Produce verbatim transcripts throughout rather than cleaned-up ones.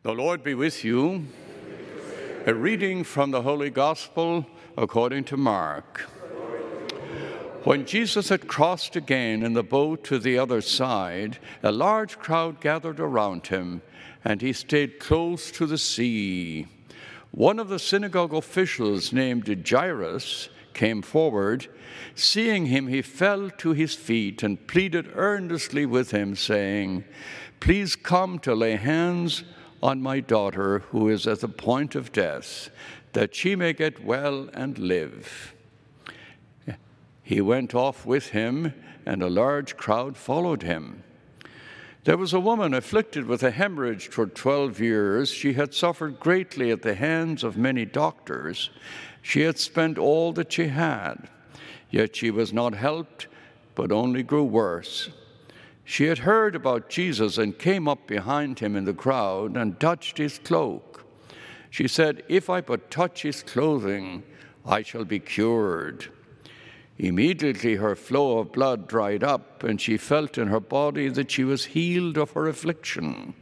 The Lord be with you. A reading from the Holy Gospel according to Mark. When Jesus had crossed again in the boat to the other side, a large crowd gathered around him, and he stayed close to the sea. One of the synagogue officials, named Jairus, came forward. Seeing him, he fell to his feet and pleaded earnestly with him, saying, "Please come to lay hands on my daughter, who is at the point of death, that she may get well and live." He went off with him, and a large crowd followed him. There was a woman afflicted with a hemorrhage for twelve years. She had suffered greatly at the hands of many doctors. She had spent all that she had, yet she was not helped, but only grew worse. She had heard about Jesus and came up behind him in the crowd and touched his cloak. She said, "If I but touch his clothing, I shall be cured." Immediately her flow of blood dried up, and she felt in her body that she was healed of her affliction.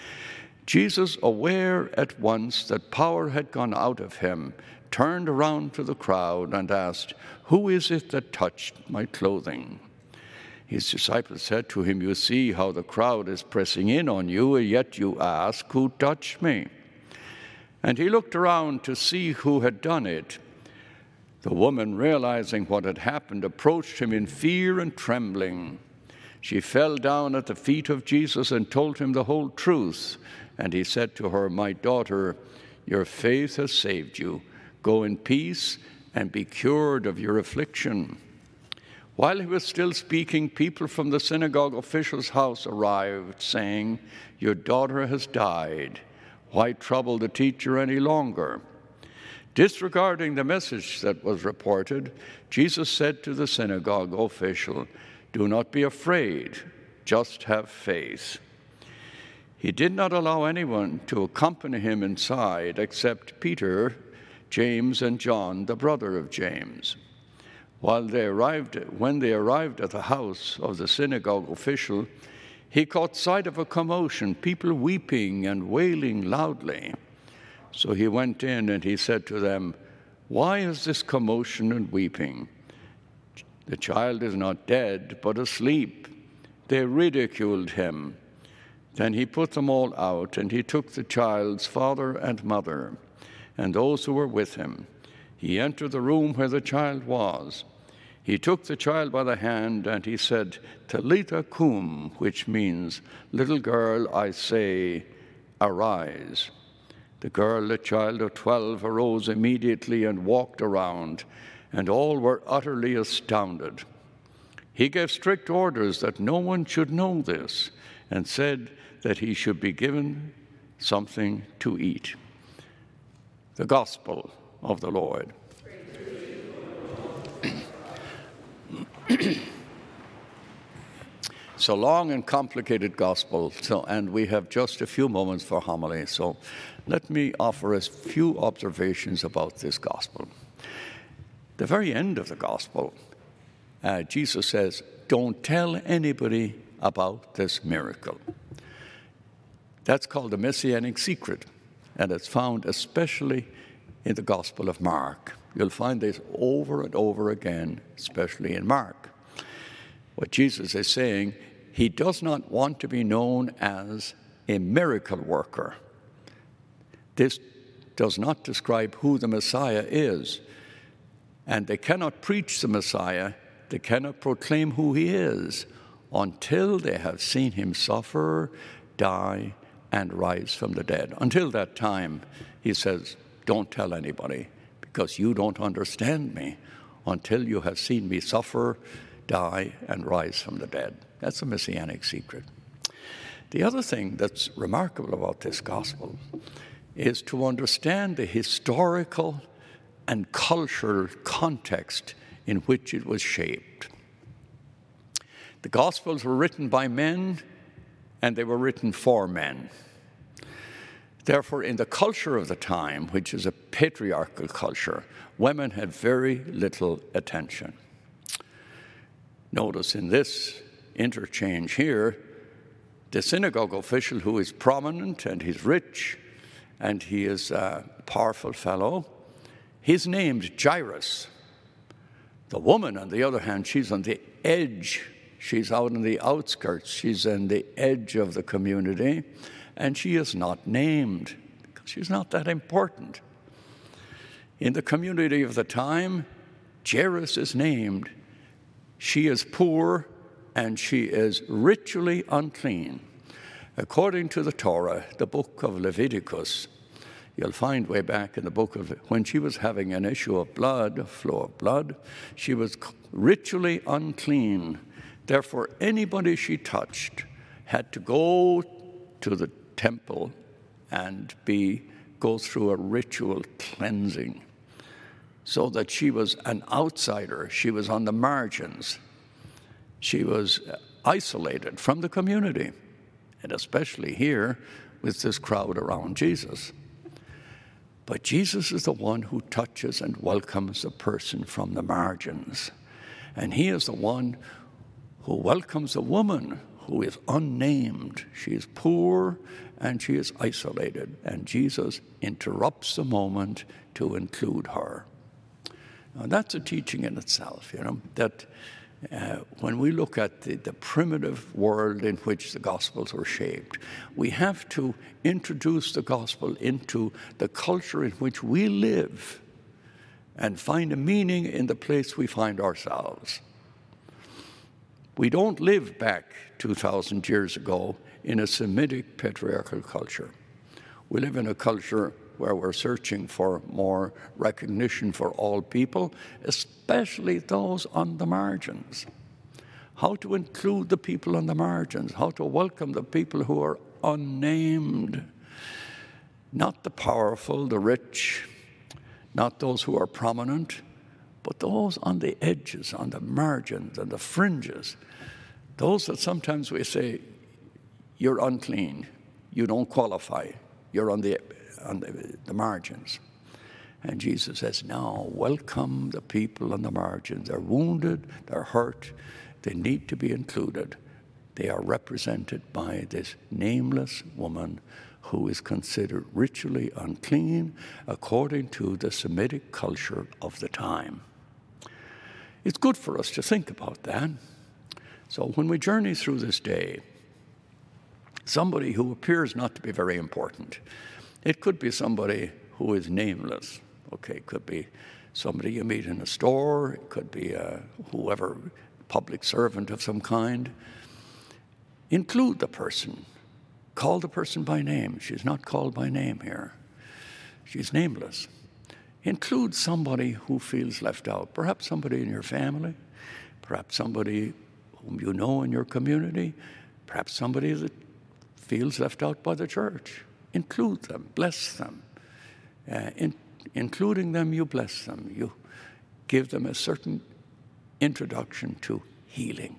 Jesus, aware at once that power had gone out of him, turned around to the crowd and asked, "Who is it that touched my clothing?" His disciples said to him, "You see how the crowd is pressing in on you, and yet you ask, 'Who touched me?'" And he looked around to see who had done it. The woman, realizing what had happened, approached him in fear and trembling. She fell down at the feet of Jesus and told him the whole truth. And he said to her, "My daughter, your faith has saved you. Go in peace and be cured of your affliction." While he was still speaking, people from the synagogue official's house arrived, saying, "Your daughter has died. Why trouble the teacher any longer?" Disregarding the message that was reported, Jesus said to the synagogue official, "Do not be afraid, just have faith." He did not allow anyone to accompany him inside except Peter, James, and John, the brother of James. While they arrived, when they arrived at the house of the synagogue official, he caught sight of a commotion, people weeping and wailing loudly. So he went in and he said to them, "Why is this commotion and weeping? The child is not dead, but asleep." They ridiculed him. Then he put them all out, and he took the child's father and mother and those who were with him. He entered the room where the child was. He took the child by the hand, and he said, "Talitha cum," which means, "Little girl, I say, arise." The girl, a child of twelve, arose immediately and walked around, and all were utterly astounded. He gave strict orders that no one should know this, and said that he should be given something to eat. The Gospel of the Lord. It's a long and complicated gospel, so, and we have just a few moments for homily. So let me offer us a few observations about this gospel. The very end of the gospel, uh, Jesus says, "Don't tell anybody about this miracle." That's called the Messianic secret, and it's found especially in the Gospel of Mark. You'll find this over and over again, especially in Mark. What Jesus is saying, he does not want to be known as a miracle worker. This does not describe who the Messiah is. And they cannot preach the Messiah, they cannot proclaim who he is until they have seen him suffer, die, and rise from the dead. Until that time, he says, don't tell anybody, because you don't understand me until you have seen me suffer, die, and rise from the dead. That's a Messianic secret. The other thing that's remarkable about this gospel is to understand the historical and cultural context in which it was shaped. The Gospels were written by men, and they were written for men. Therefore, in the culture of the time, which is a patriarchal culture, women had very little attention. Notice in this interchange here, the synagogue official who is prominent and he's rich and he is a powerful fellow, he's named Jairus. The woman, on the other hand, she's on the edge. She's out on the outskirts. She's on the edge of the community, and she is not named because she's not that important. In the community of the time, Jairus is named. She is poor and she is ritually unclean. According to the Torah, the book of Leviticus, you'll find way back in the book of, when she was having an issue of blood, a flow of blood, she was ritually unclean. Therefore, anybody she touched had to go to the temple and be go through a ritual cleansing, so that she was an outsider. She was on the margins. She was isolated from the community, and especially here with this crowd around Jesus. But Jesus is the one who touches and welcomes the person from the margins. And he is the one who welcomes a woman who is unnamed. She is poor and she is isolated. And Jesus interrupts the moment to include her. Now, that's a teaching in itself, you know, that uh, when we look at the, the primitive world in which the Gospels were shaped, we have to introduce the Gospel into the culture in which we live and find a meaning in the place we find ourselves. We don't live back two thousand years ago in a Semitic patriarchal culture. We live in a culture where we're searching for more recognition for all people, especially those on the margins. How to include the people on the margins, how to welcome the people who are unnamed. Not the powerful, the rich, not those who are prominent, but those on the edges, on the margins and the fringes. Those that sometimes we say, you're unclean, you don't qualify, you're on the on the, the margins. And Jesus says, now welcome the people on the margins. They're wounded, they're hurt, they need to be included. They are represented by this nameless woman who is considered ritually unclean according to the Semitic culture of the time. It's good for us to think about that. So when we journey through this day, somebody who appears not to be very important, it could be somebody who is nameless. Okay, it could be somebody you meet in a store. It could be uh, whoever, public servant of some kind. Include the person. Call the person by name. She's not called by name here. She's nameless. Include somebody who feels left out. Perhaps somebody in your family. Perhaps somebody whom you know in your community. Perhaps somebody that feels left out by the church. Include them, bless them. Uh, in, including them, you bless them. You give them a certain introduction to healing.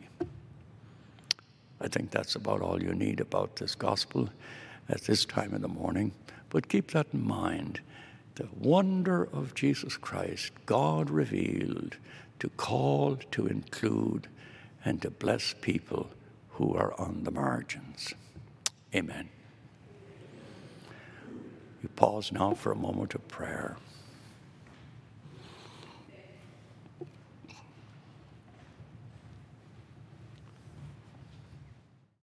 I think that's about all you need about this gospel at this time in the morning. But keep that in mind. The wonder of Jesus Christ, God revealed to call, to include, and to bless people who are on the margins. Amen. We pause now for a moment of prayer.